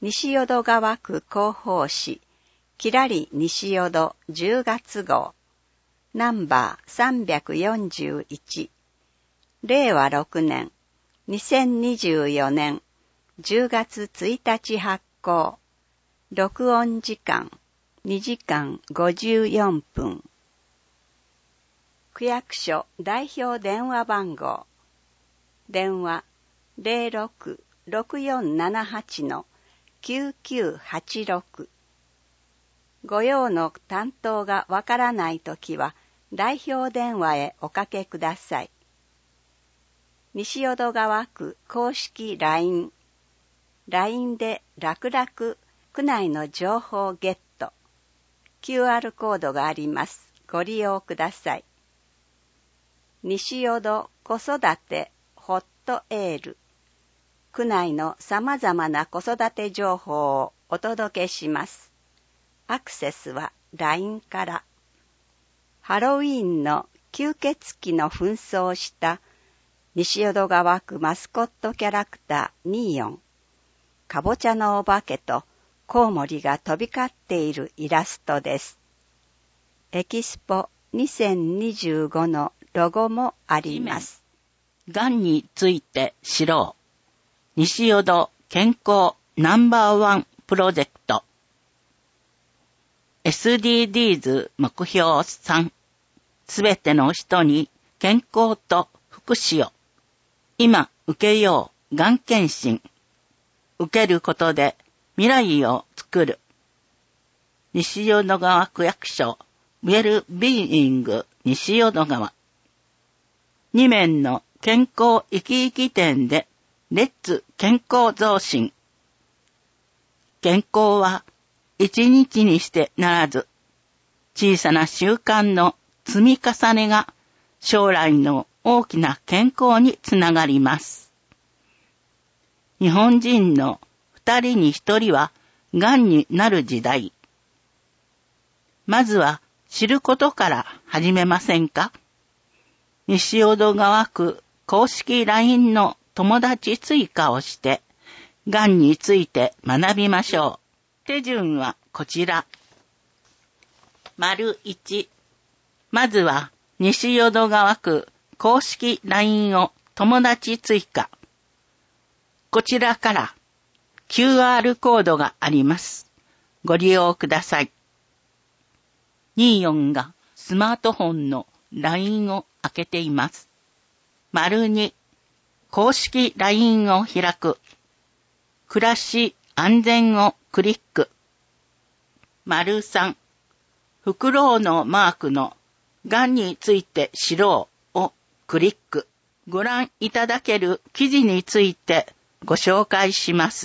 西淀川区広報誌、きらり西淀10月号、ナンバー341、令和6年、2024年10月1日発行、録音時間2時間54分。区役所代表電話番号、電話 06-6478-9986。ご用の担当がわからないときは、代表電話へおかけください。西淀川区公式 LINE。LINE で楽々区内の情報をゲット。QR コードがあります。ご利用ください。西淀子育てホットエール。区内のさまざまな子育て情報をお届けします。アクセスは LINE から。ハロウィーンの吸血鬼の扮装をした西淀川区マスコットキャラクターニーヨン。かぼちゃのお化けとコウモリが飛び交っているイラストです。エキスポ2025のロゴもあります。 がんについて知ろう。西淀健康No.1プロジェクト。SDGs 目標3。すべての人に健康と福祉を。今受けようがん検診。受けることで未来を作る。西淀川区役所ウェルビーイング西淀川。2面の健康生き生き展でレッツ健康増進。健康は一日にしてならず、小さな習慣の積み重ねが将来の大きな健康につながります。日本人の2人に1人はがんになる時代。まずは知ることから始めませんか？西淀川区公式 LINE の友達追加をして、がんについて学びましょう。手順はこちら。1、まずは西淀川区公式 LINE を友達追加。こちらから QR コードがあります。ご利用ください。24がスマートフォンの LINE を開けています。2、公式 LINE を開く。暮らし安全をクリック。3、フクロウのマークのがんについて知ろうをクリック。ご覧いただける記事についてご紹介します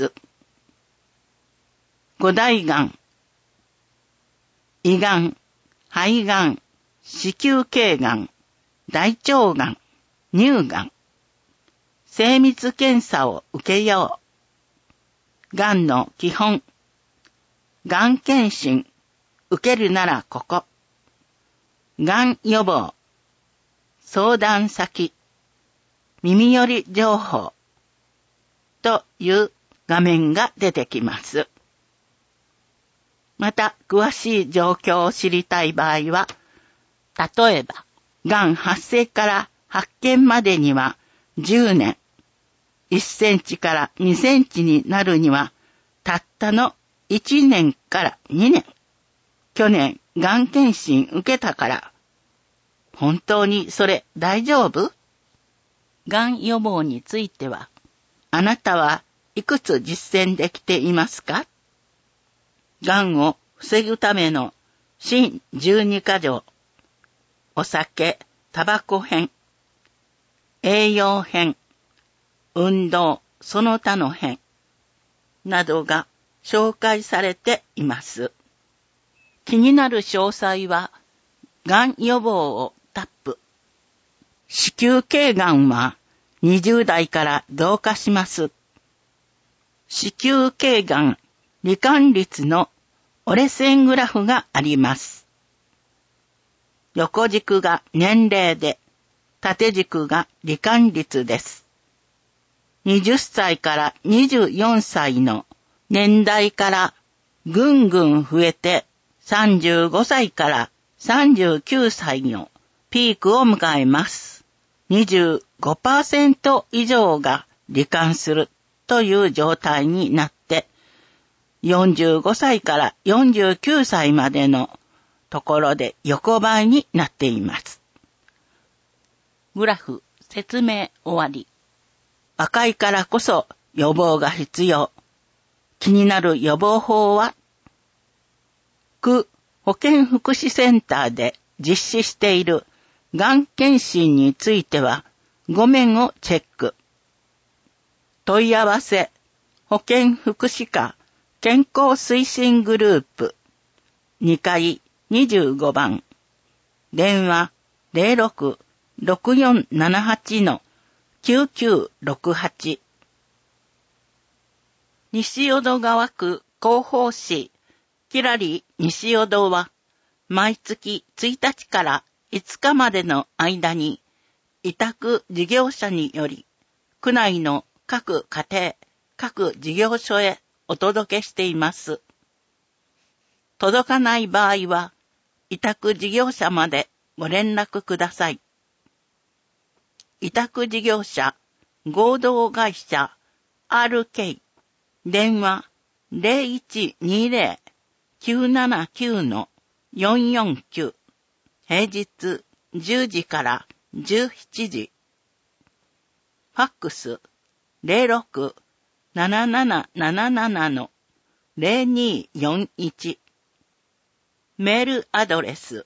。5大がん、胃がん、肺がん、子宮頸がん、大腸がん、乳がん。精密検査を受けよう。がんの基本。がん検診。受けるならここ。がん予防。相談先。耳寄り情報。という画面が出てきます。また、詳しい状況を知りたい場合は、例えば、がん発生から発見までには10年、1センチから2センチになるには、たったの1年から2年。去年、がん検診受けたから、本当にそれ大丈夫？がん予防については、あなたはいくつ実践できていますか？がんを防ぐための新12か条、お酒、タバコ編、栄養編、運動、その他の編などが紹介されています。気になる詳細は、がん予防をタップ。子宮頸がんは20代から増加します。子宮頸がん罹患率の折れ線グラフがあります。横軸が年齢で、縦軸が罹患率です。20歳から24歳の年代からぐんぐん増えて35歳から39歳のピークを迎えます。25% 以上が罹患するという状態になって、45歳から49歳までのところで横ばいになっています。グラフ説明終わり。若いからこそ予防が必要。気になる予防法は、区保健福祉センターで実施しているがん検診については5面をチェック。問い合わせ保健福祉課健康推進グループ2階25番電話 06-6478-9968 西淀川区広報誌キラリ西淀は毎月1日から5日までの間に委託事業者により区内の各家庭、各事業所へお届けしています。届かない場合は委託事業者までご連絡ください。委託事業者合同会社 RK 電話 0120-979-449 平日10時から17時ファックス 06-7777-0241 メールアドレス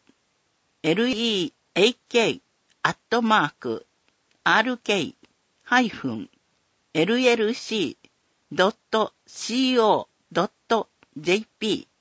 leak@rk-llc.co.jp